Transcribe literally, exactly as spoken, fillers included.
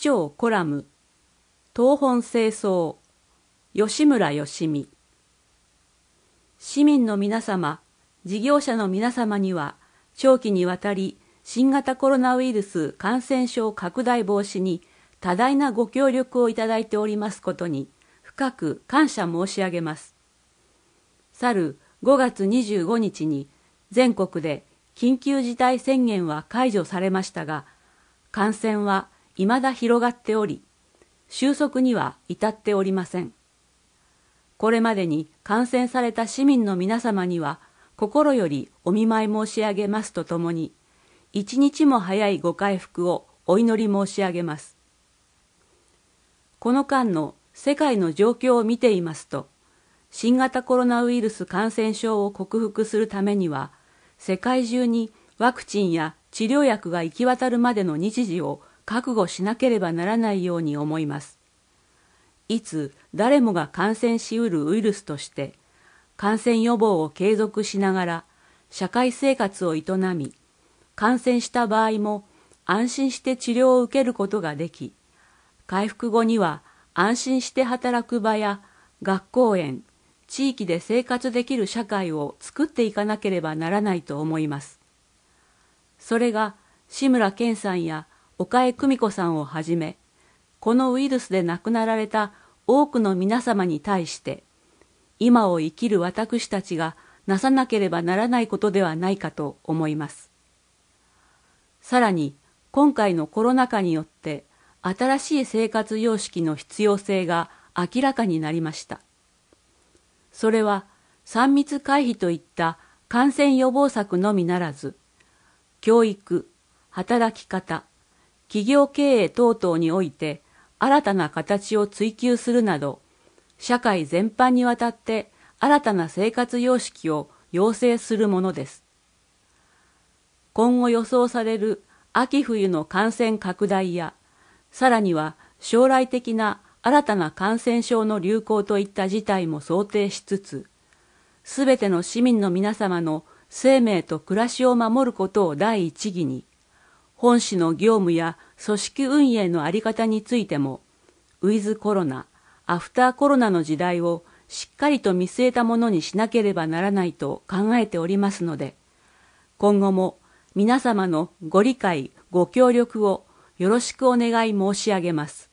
長コラム、東本清掃、吉村義美。市民の皆様、事業者の皆様には、長期にわたり新型コロナウイルス感染症拡大防止に多大なご協力をいただいておりますことに、深く感謝申し上げます。去るごがつにじゅうごにちに全国で緊急事態宣言は解除されましたが、感染は未だ広がっており、収束には至っておりません。これまでに感染された市民の皆様には、心よりお見舞い申し上げますとともに、一日も早いご回復をお祈り申し上げます。この間の世界の状況を見ていますと、新型コロナウイルス感染症を克服するためには、世界中にワクチンや治療薬が行き渡るまでの日時を覚悟しなければならないように思います。いつ誰もが感染しうるウイルスとして、感染予防を継続しながら社会生活を営み、感染した場合も安心して治療を受けることができ、回復後には安心して働く場や学校園、地域で生活できる社会を作っていかなければならないと思います。それが志村けんさんや岡江久美子さんをはじめ、このウイルスで亡くなられた多くの皆様に対して、今を生きる私たちがなさなければならないことではないかと思います。さらに、今回のコロナ禍によって、新しい生活様式の必要性が明らかになりました。それは、さん密回避といった感染予防策のみならず、教育、働き方、企業経営等々において新たな形を追求するなど、社会全般にわたって新たな生活様式を要請するものです。今後予想される秋冬の感染拡大や、さらには将来的な新たな感染症の流行といった事態も想定しつつ、すべての市民の皆様の生命と暮らしを守ることを第一義に、本市の業務や組織運営のあり方についても、ウィズコロナ、アフターコロナの時代をしっかりと見据えたものにしなければならないと考えておりますので、今後も皆様のご理解、ご協力をよろしくお願い申し上げます。